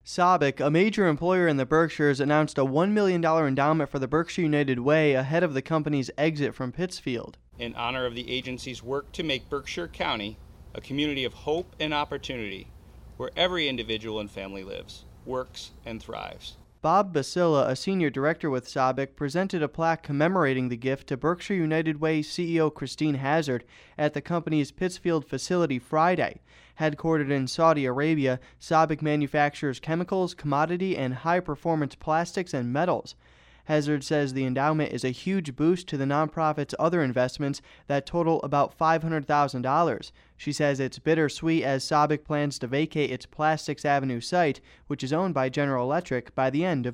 SABIC, a major employer in the Berkshires, announced a $1 million endowment for the Berkshire United Way ahead of the company's exit from Pittsfield. In honor of the agency's work to make Berkshire County a community of hope and opportunity, where every individual and family lives, works, and thrives. Bob Basilla, a senior director with SABIC, presented a plaque commemorating the gift to Berkshire United Way CEO Christine Hazard at the company's Pittsfield facility Friday. Headquartered in Saudi Arabia, SABIC manufactures chemicals, commodity, and high-performance plastics and metals. Hazard says the endowment is a huge boost to the nonprofit's other investments that total about $500,000. She says it's bittersweet as SABIC plans to vacate its Plastics Avenue site, which is owned by General Electric, by the end of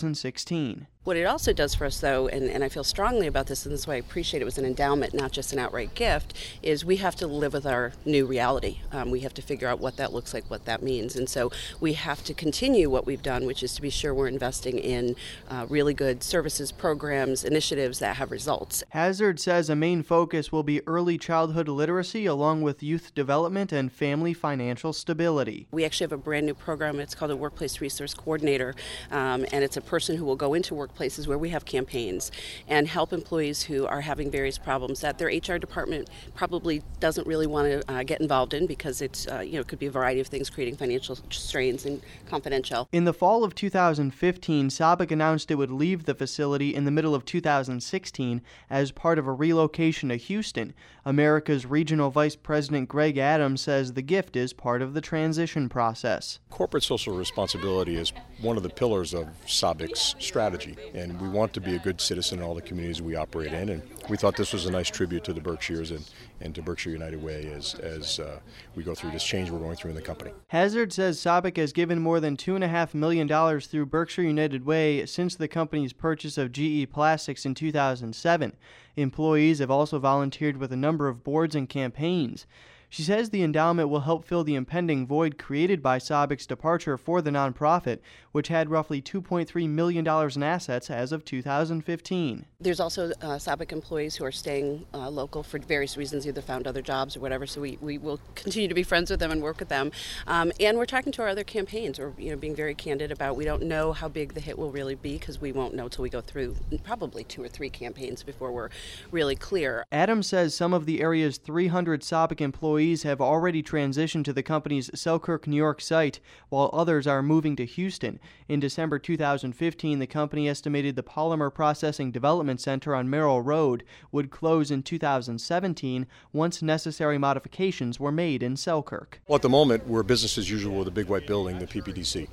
2016. What it also does for us, though, and I feel strongly about this, and this is why I appreciate it was an endowment, not just an outright gift, is we have to live with our new reality. We have to figure out what that looks like, what that means. And so we have to continue what we've done, which is to be sure we're investing in really good services, programs, initiatives that have results. Hazard says a main focus will be early childhood literacy along with youth development and family financial stability. We actually have a brand new program. It's called a Workplace Resource Coordinator, and it's a person who will go into workplaces where we have campaigns and help employees who are having various problems that their HR department probably doesn't really want to get involved in because it's it could be a variety of things creating financial strains and confidential. In the fall of 2015, SABIC announced it would leave the facility in the middle of 2016 as part of a relocation to Houston. America's Regional Vice President Greg Adams says the gift is part of the transition process. Corporate social responsibility is one of the pillars of SABIC's strategy, and we want to be a good citizen in all the communities we operate in, and we thought this was a nice tribute to the Berkshires and to Berkshire United Way as we go through this change we're going through in the company. Hazard says SABIC has given more than $2.5 million through Berkshire United Way since the company's purchase of GE Plastics in 2007. Employees have also volunteered with a number of boards and campaigns. She says the endowment will help fill the impending void created by SABIC's departure for the nonprofit, which had roughly $2.3 million in assets as of 2015. There's also SABIC employees who are staying local for various reasons, either found other jobs or whatever, so we will continue to be friends with them and work with them. And we're talking to our other campaigns. We're being very candid about we don't know how big the hit will really be because we won't know till we go through probably 2 or 3 campaigns before we're really clear. Adams says some of the area's 300 SABIC employees have already transitioned to the company's Selkirk, New York site, while others are moving to Houston. In December 2015, the company estimated the Polymer Processing Development Center on Merrill Road would close in 2017 once necessary modifications were made in Selkirk. Well, at the moment, we're business as usual with a big white building, the PPDC.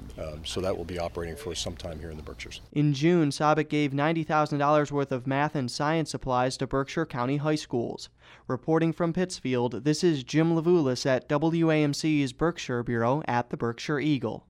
So that will be operating for some time here in the Berkshires. In June, SABIC gave $90,000 worth of math and science supplies to Berkshire County high schools. Reporting from Pittsfield, this is Jim Levulis at WAMC's Berkshire Bureau at the Berkshire Eagle.